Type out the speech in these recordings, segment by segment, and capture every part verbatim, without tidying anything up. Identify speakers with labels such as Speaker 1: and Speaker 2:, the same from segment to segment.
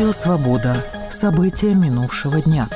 Speaker 1: Радио «Свобода». События минувшего дня.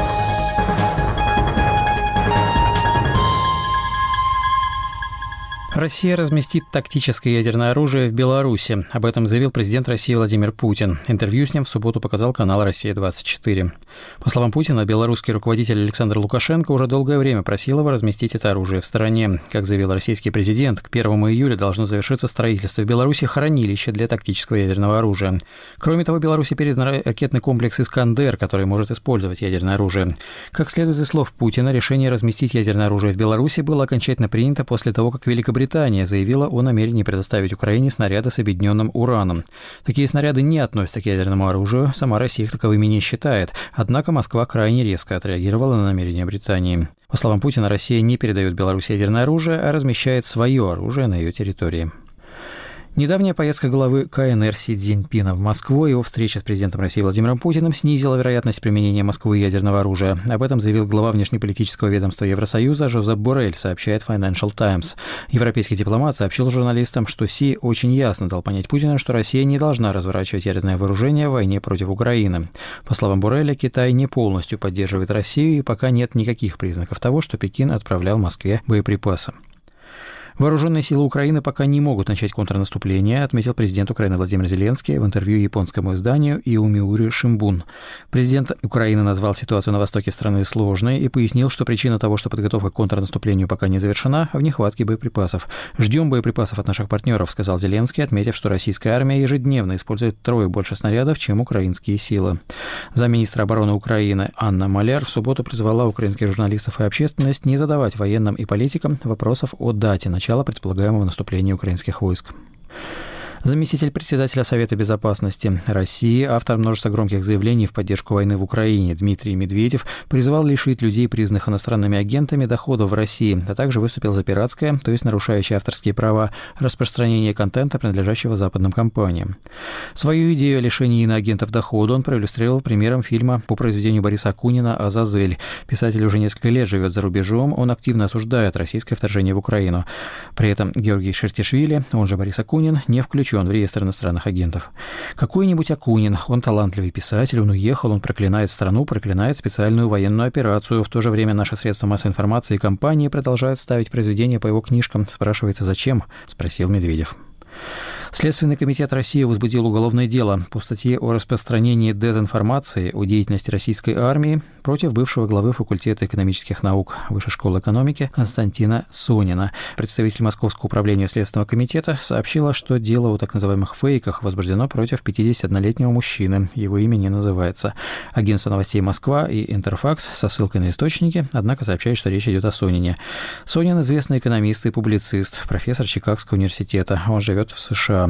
Speaker 2: Россия разместит тактическое ядерное оружие в Беларуси. Об этом заявил президент России Владимир Путин. Интервью с ним в субботу показал канал «Россия двадцать четыре». По словам Путина, белорусский руководитель Александр Лукашенко уже долгое время просил его разместить это оружие в стране. Как заявил российский президент, к первому июля должно завершиться строительство в Беларуси хранилища для тактического ядерного оружия. Кроме того, Беларуси передан ракетный комплекс «Искандер», который может использовать ядерное оружие. Как следует из слов Путина, решение разместить ядерное оружие в Беларуси было окончательно принято после того, как Великобритания Британия заявила о намерении предоставить Украине снаряды с объединенным ураном. Такие снаряды не относятся к ядерному оружию, сама Россия их таковыми не считает. Однако Москва крайне резко отреагировала на намерения Британии. По словам Путина, Россия не передает Беларуси ядерное оружие, а размещает свое оружие на ее территории. Недавняя поездка главы ка эн эр Си Цзиньпина в Москву и его встреча с президентом России Владимиром Путиным снизила вероятность применения Москвы ядерного оружия. Об этом заявил глава внешнеполитического ведомства Евросоюза Жозеп Боррель, сообщает Financial Times. Европейский дипломат сообщил журналистам, что Си очень ясно дал понять Путину, что Россия не должна разворачивать ядерное вооружение в войне против Украины. По словам Борреля, Китай не полностью поддерживает Россию, и пока нет никаких признаков того, что Пекин отправлял Москве боеприпасы. Вооруженные силы Украины пока не могут начать контрнаступление, отметил президент Украины Владимир Зеленский в интервью японскому изданию Иомиури Шимбун. Президент Украины назвал ситуацию на востоке страны сложной и пояснил, что причина того, что подготовка к контрнаступлению пока не завершена, в нехватке боеприпасов. «Ждем боеприпасов от наших партнеров», сказал Зеленский, отметив, что российская армия ежедневно использует втрое больше снарядов, чем украинские силы. Замминистра обороны Украины Анна Маляр в субботу призвала украинских журналистов и общественность не задавать военным и политикам вопросов о дате начала начала предполагаемого наступления украинских войск. Заместитель председателя Совета безопасности России, автор множества громких заявлений в поддержку войны в Украине Дмитрий Медведев призвал лишить людей, признанных иностранными агентами, доходов в России, а также выступил за пиратское, то есть нарушающее авторские права, распространение контента, принадлежащего западным компаниям. Свою идею о лишении иноагентов дохода он проиллюстрировал примером фильма по произведению Бориса Акунина «Азазель». Писатель уже несколько лет живет за рубежом, он активно осуждает российское вторжение в Украину. При этом Георгий Шертишвили, он же Борис Акунин, не включен в реестр иностранных агентов. Какой-нибудь Акунин, он талантливый писатель, он уехал, он проклинает страну, проклинает специальную военную операцию. В то же время наши средства массовой информации и компании продолжают ставить произведения по его книжкам. Спрашивается, зачем? Спросил Медведев. Следственный комитет России возбудил уголовное дело по статье о распространении дезинформации о деятельности российской армии против бывшего главы факультета экономических наук Высшей школы экономики Константина Сонина. Представитель Московского управления Следственного комитета сообщила, что дело о так называемых фейках возбуждено против пятидесятиоднолетнего мужчины. Его имя не называется. Агентство новостей «Москва» и «Интерфакс» со ссылкой на источники, однако, сообщают, что речь идет о Сонине. Сонин – известный экономист и публицист, профессор Чикагского университета. Он живет в США.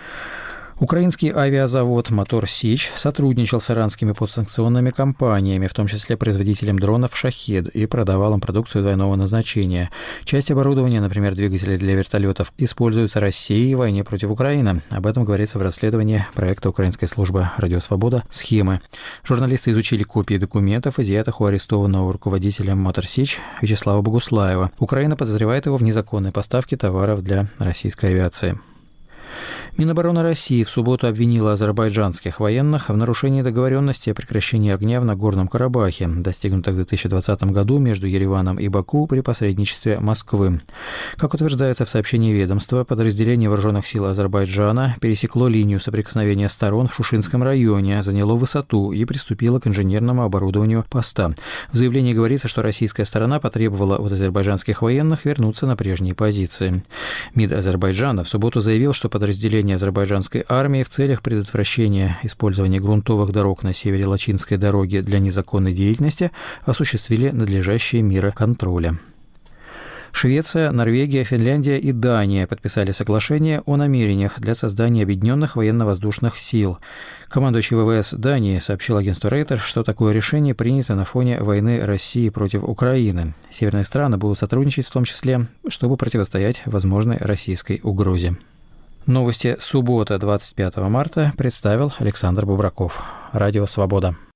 Speaker 2: Украинский авиазавод «Мотор Сич» сотрудничал с иранскими подсанкционными компаниями, в том числе производителем дронов «Шахед», и продавал им продукцию двойного назначения. Часть оборудования, например, двигатели для вертолетов, используются Россией в войне против Украины. Об этом говорится в расследовании проекта украинской службы «Радио Свобода» «Схемы». Журналисты изучили копии документов, изъятых у арестованного руководителя «Мотор Сич» Вячеслава Богуслаева. Украина подозревает его в незаконной поставке товаров для российской авиации. Минобороны России в субботу обвинила азербайджанских военных в нарушении договоренности о прекращении огня в Нагорном Карабахе, достигнутой в две тысячи двадцатом году между Ереваном и Баку при посредничестве Москвы. Как утверждается в сообщении ведомства, подразделение вооруженных сил Азербайджана пересекло линию соприкосновения сторон в Шушинском районе, заняло высоту и приступило к инженерному оборудованию поста. В заявлении говорится, что российская сторона потребовала от азербайджанских военных вернуться на прежние позиции. МИД Азербайджана в субботу заявил, что подразделение азербайджанской армии в целях предотвращения использования грунтовых дорог на севере Лачинской дороги для незаконной деятельности осуществили надлежащие меры контроля. Швеция, Норвегия, Финляндия и Дания подписали соглашение о намерениях для создания объединенных военно-воздушных сил. Командующий ВВС Дании сообщил агентству Рейтер, что такое решение принято на фоне войны России против Украины. Северные страны будут сотрудничать в том числе, чтобы противостоять возможной российской угрозе. Новости суббота, двадцать пятого марта, представил Александр Бубраков. Радио «Свобода».